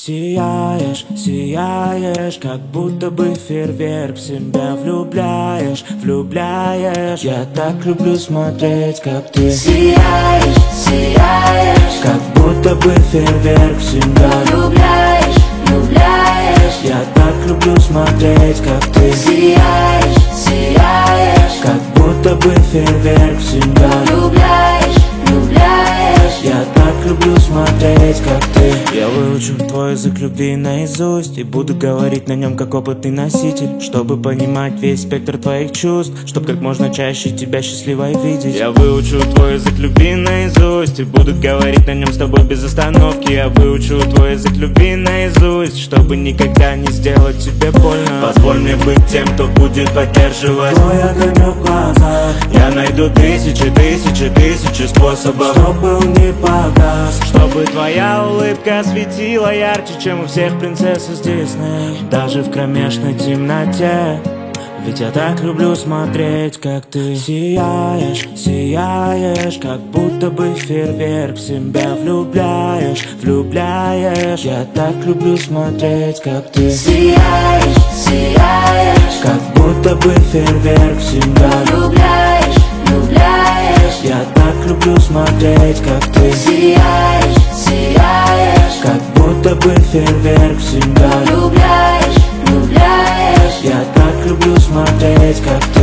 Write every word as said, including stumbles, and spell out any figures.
Сияешь, сияешь, как будто бы фейерверк. В себя влюбляешь, влюбляешь. Я так люблю смотреть, как ты Сияешь, сияешь, как будто бы фейерверк. В себя влюбляешь, влюбляешь. Я так люблю смотреть, как ты Сияешь, сияешь, как будто бы фейерверк. В себя влюбляешь, влюбляешь. Я так люблю смотреть, как ты. Я выучу твой язык любви наизусть и буду говорить на нем как опытный носитель, чтобы понимать весь спектр твоих чувств, чтоб как можно чаще тебя счастливой видеть. Я выучу твой язык любви наизусть и буду говорить на нем с тобой без остановки. Я выучу твой язык любви наизусть, чтобы никогда не сделать тебе больно. Позволь мне быть тем, кто будет поддерживать твой огонек в глазах. Я найду тысячи, тысячи, тысячи способов, чтобы он не погас, чтобы твоя улыбка светила ярче, чем у всех принцесс из Дисней, даже в кромешной темноте. Ведь я так люблю смотреть, как ты сияешь, сияешь, как будто бы фейерверк. В себя влюбляешь, влюбляешь. Я так люблю смотреть, как ты Сияешь, сияешь, как будто бы фейерверк. В себя влюбляешь, влюбляешь. Я так люблю смотреть, как ты Сияешь, сияешь, как будто бы фейерверк. В себя влюбляешь, влюбляешь. Я так люблю смотреть, как ты